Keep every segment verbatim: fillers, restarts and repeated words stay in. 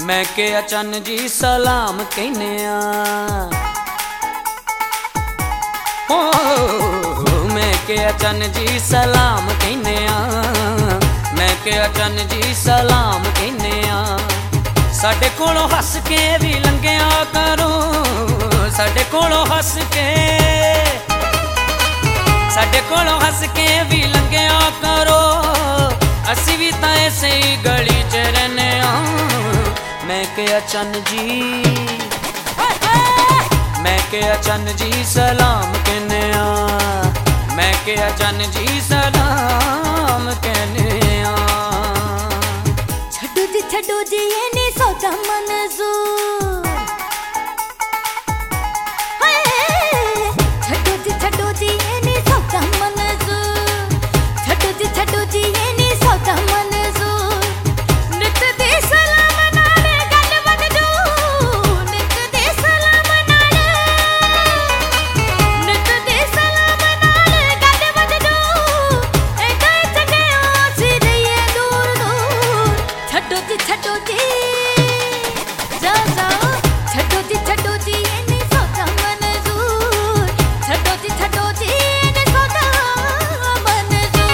मैं के अचन जी सलाम कहने ओ मैं के अचन जी सलाम कहने मैं के अचन जी सलाम कहने साडे कोलों हस के भी लंघिया करो साडे कोलों हस के साडे कोलों हस के भी लंघिया करो असी भी तां इसे गली च रहने मैं के अचन जी मैं के अचन जी सलाम कहने मैं के अचन जी सलाम कहने छड्डो जी छड्डो जी ये नी सौदा मंजूर छड्डो जी छड्डो जी ये नी सौदा मंजूर छड्डो जी छड्डो जी ये नी सौदा मंजूर नित दे सलाम नाल गल मंजूर नित दे सलाम नाल नित दे सलाम नाल गल मंजूर ऐदा चंगिया सी रहिए दूर दूर छड्डो जी छड्डो जी जा जाओ छड्डो जी छड्डो जी ये नी सौदा मंजूर छड्डो जी छड्डो जी ये नी सौदा मंजूर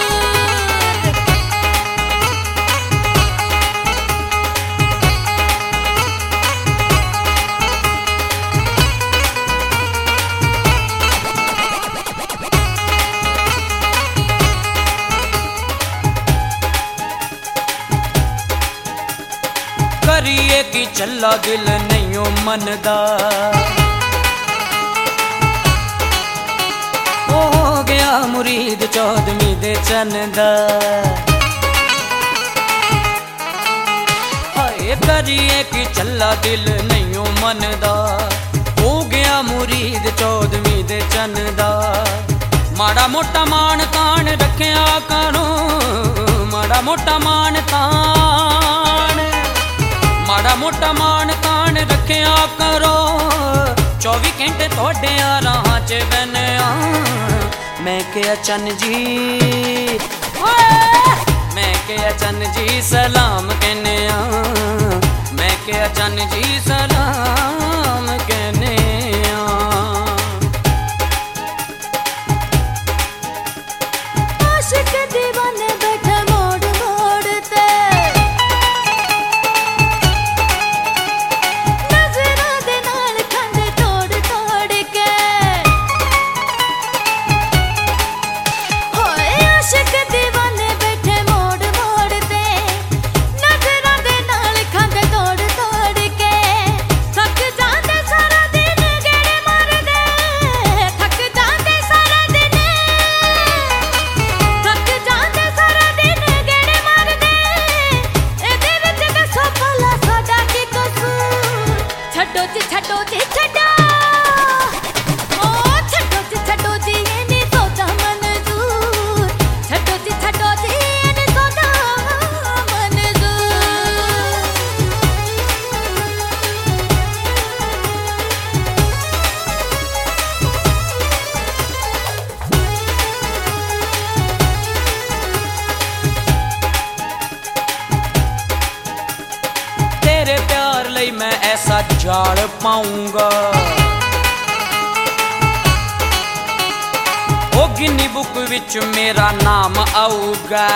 करिए कि चला दिल नहीं मनदा हो गया मुरीद चौदवी दे चंदा हाय करिए कि चला दिल नहीं मनदा हो गया मुरीद चौदवी दे चंदा माड़ा मोटा मान तान रखिया करो माड़ा मोटा मान तान माड़ा मोटा मान तान रखिया करो चौबी घंटे थोड़े राह च बने मैं के अचन जी मैं के अचन जी सलाम कहने मैं के अचन जी सलाम कहने आशिक दीवाने बैठे मोड़ मोड़ ते नजरां दे नाल खंड तोड़ तोड़ के होए आशिक दीवाने बैठे मोड़ मोड़ ते नजरां दे नाल खंड तोड़ तोड़ के थक जांदे सारा दिन गेड़े मारदे थक जांदे सारा दिन थक जांदे सारा दिन गेड़े मारदे एदे विच दसो भला साडा की कसूर छड्डो जी छड्डो जी छड्डो ओ छड्डो जी छड्डो जी ये नी सौदा मंजूर छड्डो जी छड्डो जी ये नी सौदा तेरे प्यार लई मैं ऐसा जाल पाऊंगा ओ गिनी बुक विच मेरा नाम आऊगा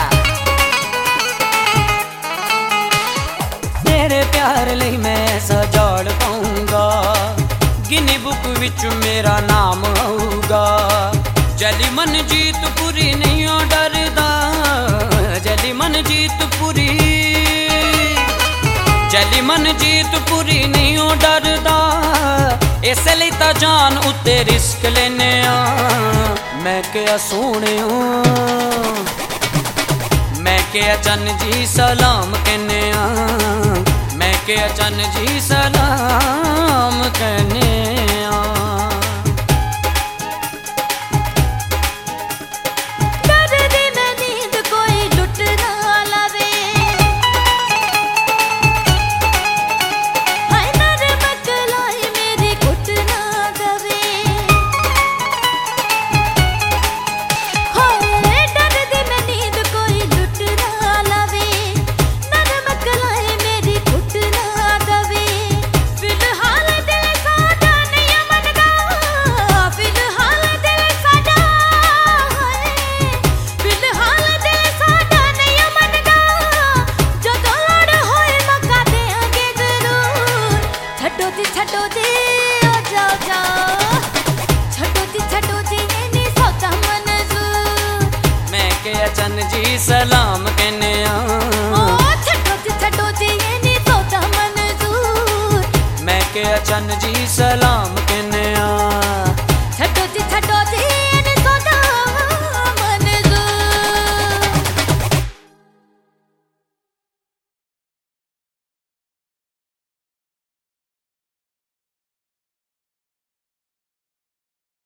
तेरे प्यार लई मैं ऐसा जाल पाऊंगा गिनी बुक विच मेरा नाम आऊगा जली मन जीत पूरी नहीं हो डरदा जली मन जीत पूरी जली मन जीत पूरी नहीं हो डरदा इसलिए ता जान उत्ते रिस्क लेने मैं क्या सोने मैं क्या अचन जी सलाम कहने मैं क्या अचन जी सलाम कहने डरदी मैं नींद कोई लुट ना लावे हाय नरम कलाई मेरी घुट ना दवे होए डरदी मैं नींद कोई लुट ना लावे नरम कलाई मेरी घुट जाओ जाओ छटो जी छटो जी ये नी सौदा मंजूर मैं के अचन जी सलाम कहने आ ओ छटो जी छटो जी ये नी सौदा मंजूर मैं के अचन जी सलाम कहने